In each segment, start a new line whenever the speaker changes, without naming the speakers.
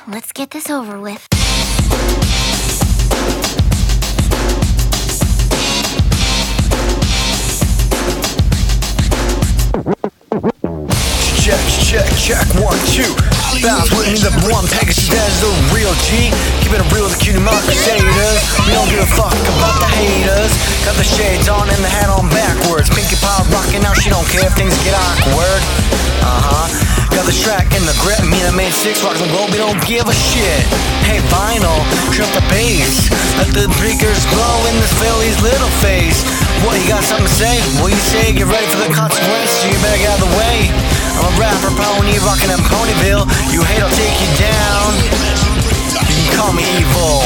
let's get this over with.
Check, 1, 2. Bounce with me, the one Pegasus, that is the real G. Keep it real, the cutie mark crusaders. We don't give a fuck about the haters. Got the shades on and the hat on backwards. Pinkie Pie rocking out, she don't care if things get awkward. Got the track in the grip, me and I made 6 rocks and globe, we don't give a shit. Hey vinyl, shut the bass. Let the breakers blow in this Philly's little face. What, you got something to say? What you say? Get ready for the consequences, so you better get out of the way. I'm a rapper pony, rockin' in Ponyville. You hate, I'll take you down. You can call me evil.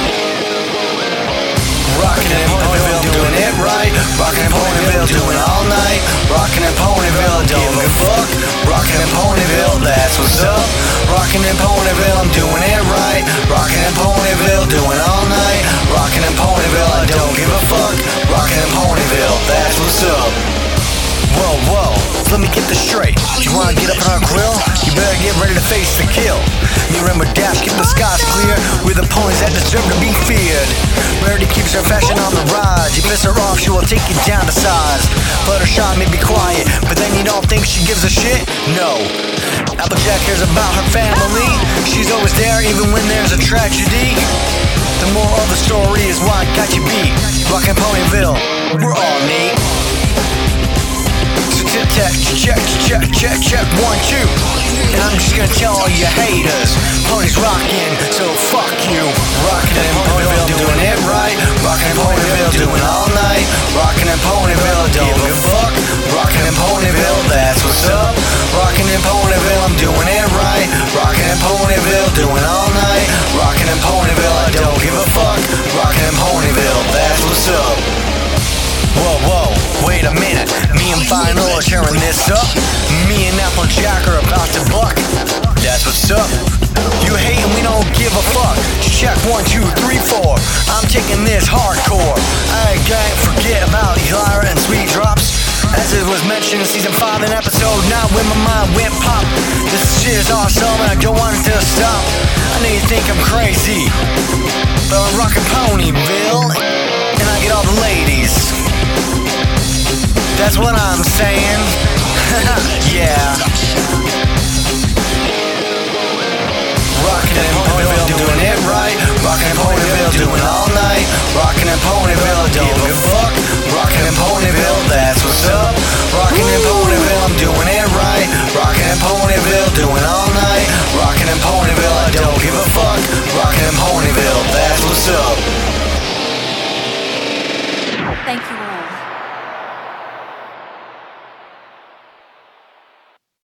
Rockin' in Ponyville, doing it right. Rockin' in Ponyville, doing all night. Rockin' in Ponyville, don't give a fuck. Rockin' in Ponyville, that's what's up. Rockin' in Ponyville, I'm doing it right. Rockin' in Ponyville, doing all night. Rockin' in Ponyville, I don't give a fuck. Rockin' in Ponyville, that's what's up. Whoa, let me get this straight. You wanna get up on our grill? You better get ready to face the kill. Me remember Dash, keep the skies clear. We're the ponies that deserve to be feared. Rarity keeps her fashion on the rise. You piss her off, she will take you down to size. Fluttershy may be quiet, but then you don't think she gives a shit? No. Applejack cares about her family. She's always there even when there's a tragedy. The moral of the story is why I got you beat. Rockin' Ponyville, we're all neat. Check, 1, 2. And I'm just gonna tell all you haters, ponies rockin', so fuck you. Rockin' in Ponyville, doing it right. Rockin' in Ponyville, doing all night. Rockin' in Ponyville, don't give a fuck. Rockin' in Ponyville, that's what's up. Rockin' in Ponyville, I'm doing it right. Rockin' in Ponyville, doing all night. Rockin' in Ponyville, I don't give a fuck. Rockin' in Ponyville, that's what's up. Whoa, wait a minute. Me and Vinyl are tearing this up. Me and Applejack are about to buck. That's what's up. You hate and we don't give a fuck. Check 1, 2, 3, 4. I'm taking this hardcore. I can't forget about Lyra and Sweet Drops. As it was mentioned in season 5 and episode 9, when my mind went pop. This shit is awesome and I don't want it to stop. I know you think I'm crazy, but I'm rockin' Ponyville, and I get all the ladies. That's what I'm saying. Yeah. Rockin' in Ponyville, doing it right. Rockin' in Ponyville, doing all night. Rockin' in Ponyville, don't give a fuck. Rockin' in Ponyville, that's what's up. Rockin' in Ponyville, I'm doing it right. Rockin' in Ponyville, doing all night. Rockin' in Ponyville.